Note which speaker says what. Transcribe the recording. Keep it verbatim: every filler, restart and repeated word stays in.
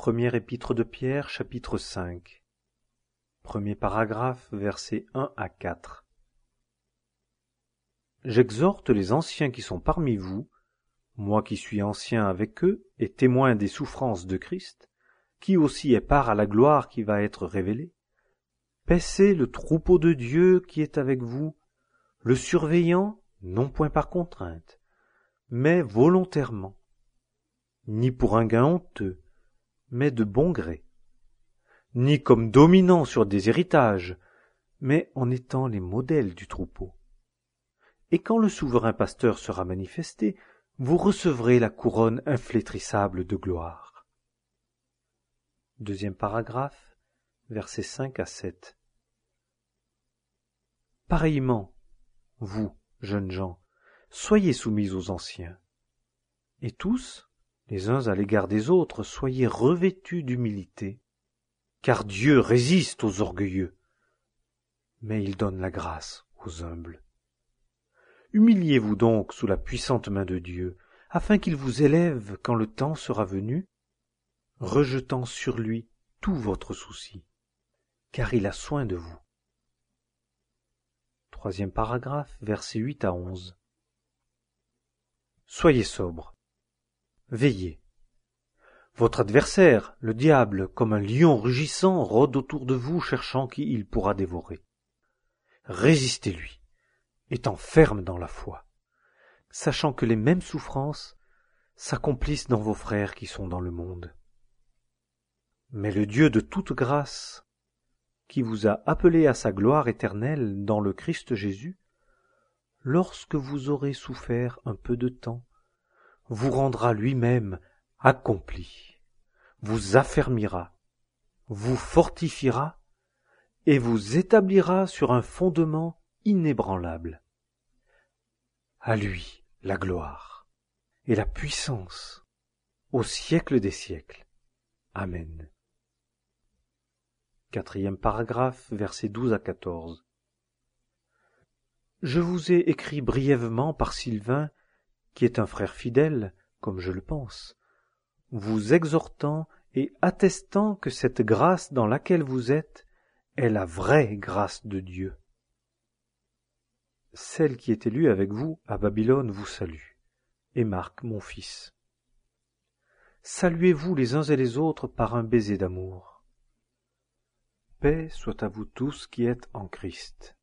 Speaker 1: Première épître de Pierre, chapitre cinq. Premier paragraphe, versets un à quatre. J'exhorte les anciens qui sont parmi vous, moi qui suis ancien avec eux et témoin des souffrances de Christ, qui aussi est part à la gloire qui va être révélée. Paissez le troupeau de Dieu qui est avec vous, le surveillant, non point par contrainte, mais volontairement, ni pour un gain honteux, mais de bon gré, ni comme dominant sur des héritages, mais en étant les modèles du troupeau. Et quand le souverain pasteur sera manifesté, vous recevrez la couronne inflétrissable de gloire. Deuxième paragraphe, versets cinq à sept. Pareillement, vous, jeunes gens, soyez soumis aux anciens. Et tous, les uns à l'égard des autres, soyez revêtus d'humilité, car Dieu résiste aux orgueilleux, mais il donne la grâce aux humbles. Humiliez-vous donc sous la puissante main de Dieu, afin qu'il vous élève quand le temps sera venu, rejetant sur lui tout votre souci, car il a soin de vous. Troisième paragraphe, versets huit à onze. Soyez sobres, veillez. Votre adversaire, le diable, comme un lion rugissant, rôde autour de vous, cherchant qui il pourra dévorer. Résistez-lui, étant ferme dans la foi, sachant que les mêmes souffrances s'accomplissent dans vos frères qui sont dans le monde. Mais le Dieu de toute grâce, qui vous a appelé à sa gloire éternelle dans le Christ Jésus, lorsque vous aurez souffert un peu de temps, vous rendra lui-même accompli, vous affermira, vous fortifiera et vous établira sur un fondement inébranlable. À lui la gloire et la puissance au siècle des siècles. Amen. Quatrième paragraphe, versets douze à quatorze. Je vous ai écrit brièvement par Sylvain, qui est un frère fidèle, comme je le pense, vous exhortant et attestant que cette grâce dans laquelle vous êtes est la vraie grâce de Dieu. Celle qui est élue avec vous à Babylone vous salue, et Marc, mon fils. Saluez-vous les uns et les autres par un baiser d'amour. Paix soit à vous tous qui êtes en Christ.